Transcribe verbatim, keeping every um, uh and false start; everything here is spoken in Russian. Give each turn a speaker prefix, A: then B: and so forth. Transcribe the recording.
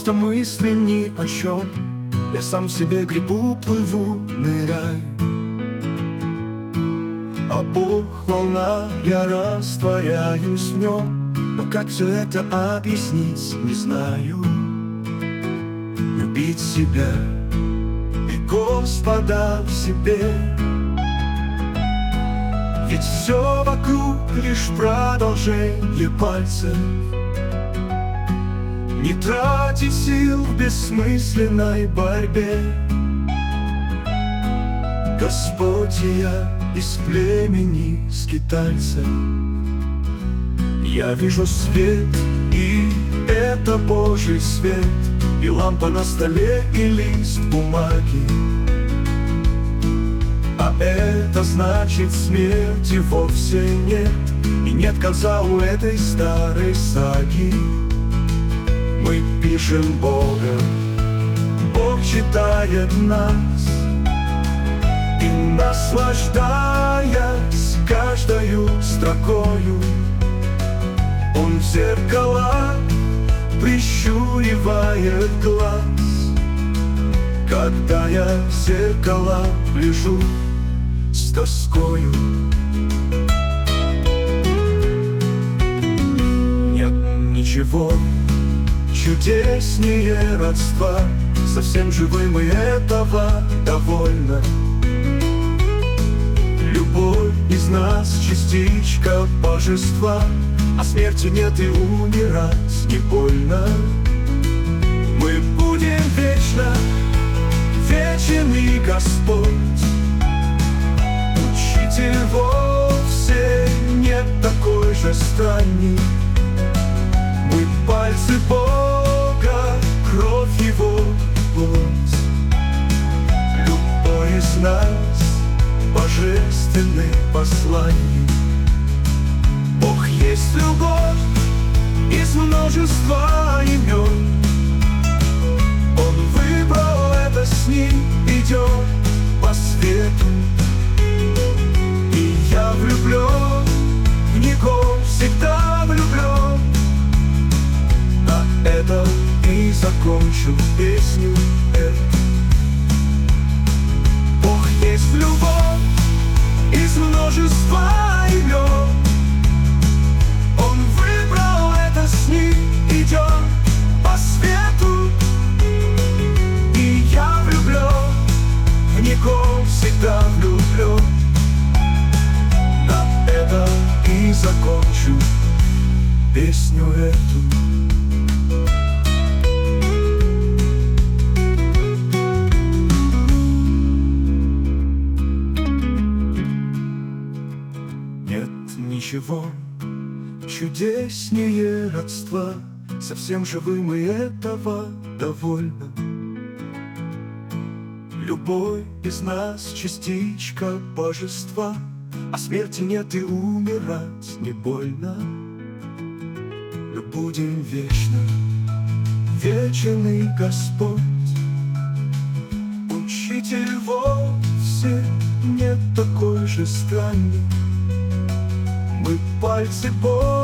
A: просто мысли ни о чем. Я сам себе грибу, плыву, ныряю. А Бог волна, я растворяюсь в нем. Но как все это объяснить, не знаю. Любить себя и Господа в себе. Ведь все вокруг лишь продолжение пальцев. Не тратить сил в бессмысленной борьбе. Господь, я из племени скитальцев. Я вижу свет, и это Божий свет. И лампа на столе, и лист бумаги. А это значит, смерти вовсе нет. И нет конца у этой старой саги. Мы пишем Бога, Бог читает нас. И наслаждаясь каждою строкою, Он в зеркала прищуривает глаз. Когда я в зеркала гляжу с тоскою, нет ничего чудеснее родства. Совсем живым и этого довольно. Любовь из нас частичка божества. А смерти нет и умирать не больно. Мы будем вечно, вечен и Господь. Учитель вовсе нет такой же странник. Мы пальцы Бога, кровь Его, плоть. Любой из нас божественный посланник. Бог есть любовь из множества имен. Он выбрал это, с ним идет по свету. И я влюблен в Него, всегда влюблен. На этом и закончу песню эту. Бог есть любовь из множества имен. Он выбрал это, с ним идет по свету. И я влюблен в Него, всегда влюблен. На этом и закончу песню эту. Ничего чудеснее родства. Совсем живым и этого довольно. Любой из нас частичка божества. А смерти нет и умирать не больно. Мы будем вечно, вечный Господь. Учитель вовсе нет такой же странник. Мы пальцы Бога.